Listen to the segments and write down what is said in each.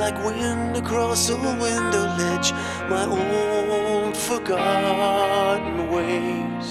like wind across a window ledge, my old forgotten ways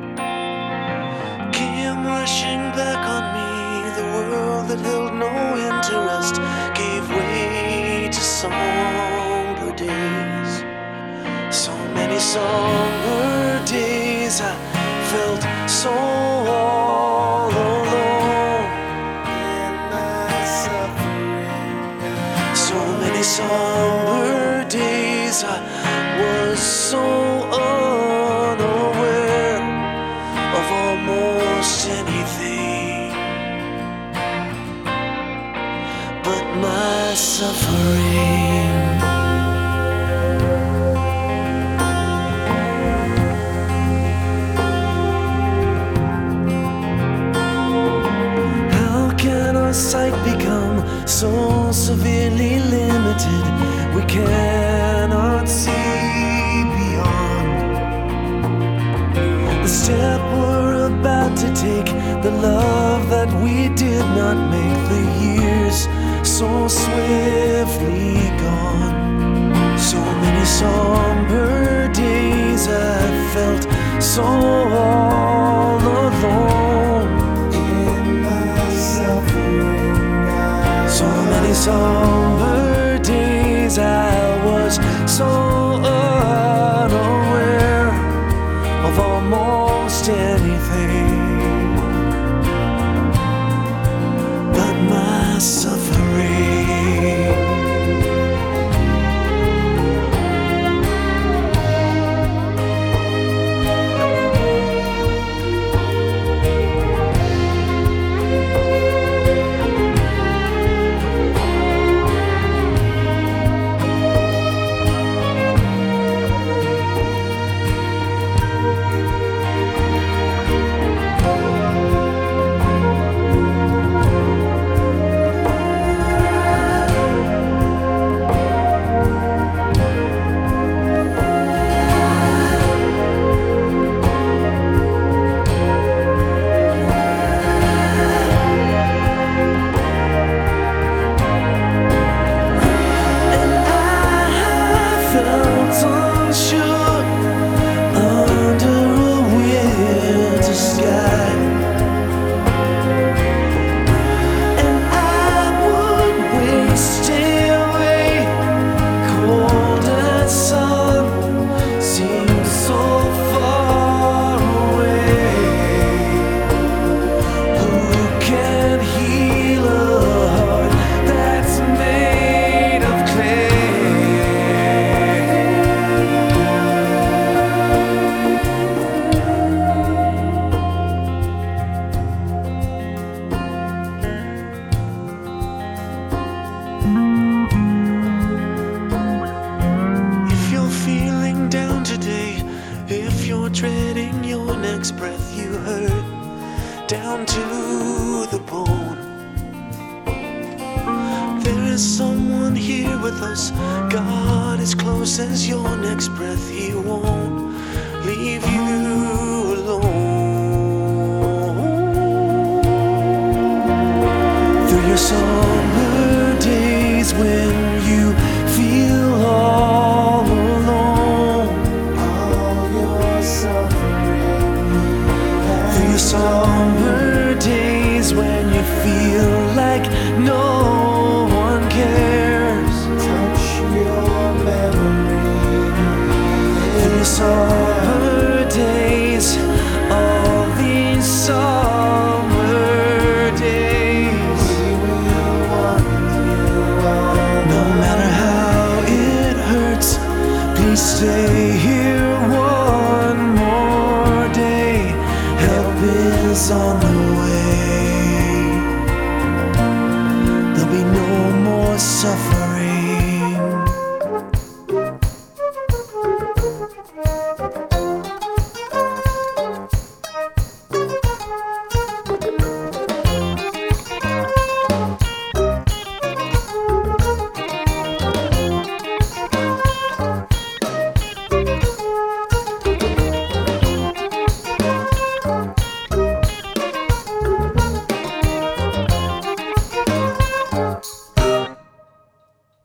came rushing back on me. The world that held no interest gave way to somber days. So many somber days I felt so all alone in my suffering. So many somber days I was so unaware of almost anything but my suffering. Our sight become so severely limited we cannot see beyond the step we're about to take, the love that we did not make, the years so swiftly gone. So many somber days I felt so all alone in myself. So many somber days I was so unaware of almost anything but my suffering. Dreading your next breath, you hurt down to the bone. There is someone here with us. God is close as your next breath. He won't leave you alone. Through your somber days when you feel all alone, through your somber days when you feel like no one cares, touch your memory. Through your somber days, all these summer days, we will want you on. No matter how it hurts, please stay here one more day. Help is on the way. There'll be no more suffering.